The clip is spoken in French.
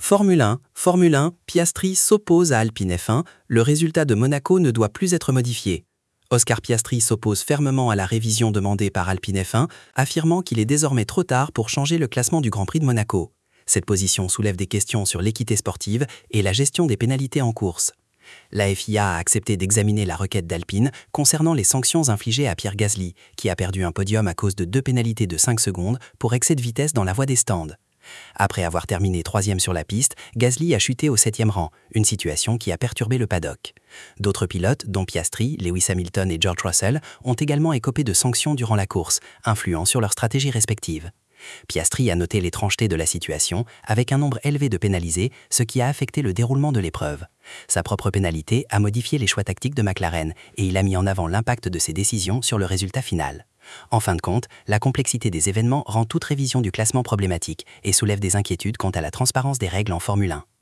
Formule 1, Piastri s'oppose à Alpine F1, le résultat de Monaco ne doit plus être modifié. Oscar Piastri s'oppose fermement à la révision demandée par Alpine F1, affirmant qu'il est désormais trop tard pour changer le classement du Grand Prix de Monaco. Cette position soulève des questions sur l'équité sportive et la gestion des pénalités en course. La FIA a accepté d'examiner la requête d'Alpine concernant les sanctions infligées à Pierre Gasly, qui a perdu un podium à cause de 2 pénalités de 5 secondes pour excès de vitesse dans la voie des stands. Après avoir terminé 3e sur la piste, Gasly a chuté au 7e rang, une situation qui a perturbé le paddock. D'autres pilotes, dont Piastri, Lewis Hamilton et George Russell, ont également écopé de sanctions durant la course, influant sur leurs stratégies respectives. Piastri a noté l'étrangeté de la situation, avec un nombre élevé de pénalisés, ce qui a affecté le déroulement de l'épreuve. Sa propre pénalité a modifié les choix tactiques de McLaren, et il a mis en avant l'impact de ses décisions sur le résultat final. En fin de compte, la complexité des événements rend toute révision du classement problématique et soulève des inquiétudes quant à la transparence des règles en Formule 1.